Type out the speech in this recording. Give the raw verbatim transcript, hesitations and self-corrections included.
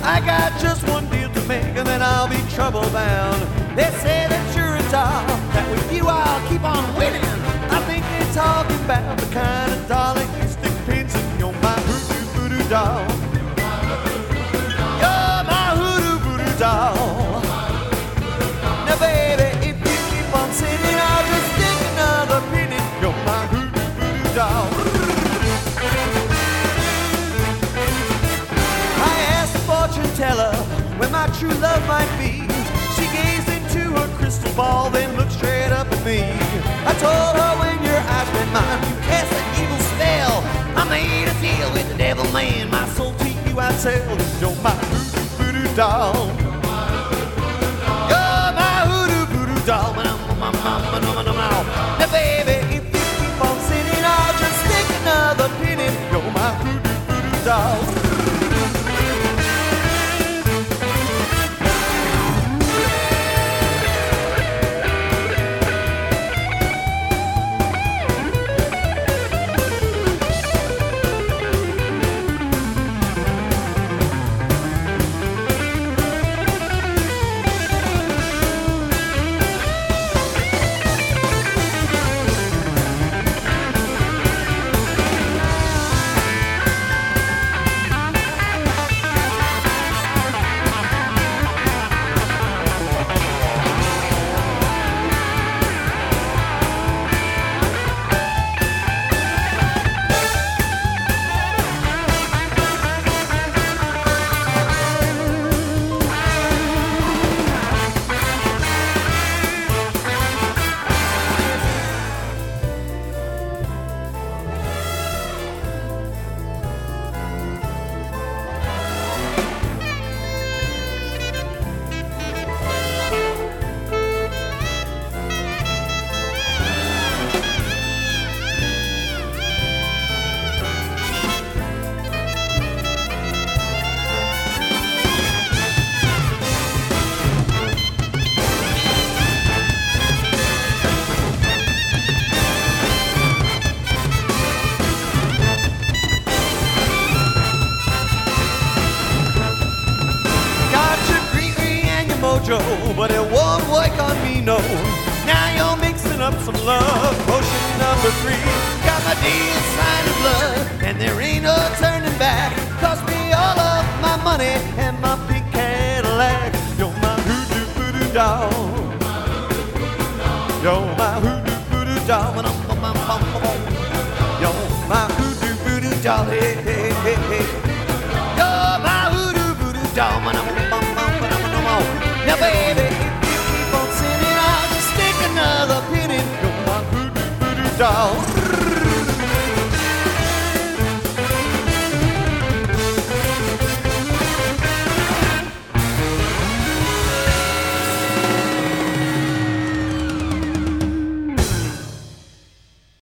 I got just one deal to make and then I'll be trouble bound. They say that you're a doll, that with you I'll keep on winning. I think they're talking about the kind of doll that you stick pins in. You're my hoodoo voodoo doll. You're my hoodoo voodoo doll. Now baby, if you keep on singing, I'll just stick another pin in. You're my hoodoo voodoo doll. I asked the fortune teller where my true love might be. She gazed into her crystal ball, then looked straight up at me. I told her, when your eyes met mine, you cast an evil spell. I made a deal with the devil man, my soul to you I sell. You're my hoodoo voodoo doll. You're my hoodoo voodoo doll. Now baby, if you keep on singing, I'll just stick another pin in. You're my hoodoo voodoo doll. But it won't work on me, no. Now you're mixing up some love. Potion number three. Got my deal signed in blood, and there ain't no turning back. Cost me all of my money and my pink Cadillac. You're my hoodoo voodoo doll. You're my hoodoo voodoo doll. You're my hoodoo voodoo doll. Hey, hey, hey, hey. You're my hoodoo voodoo doll. Now baby, if you keep on singing, I'll just stick another pin in. You're my hoodoo voodoo doll.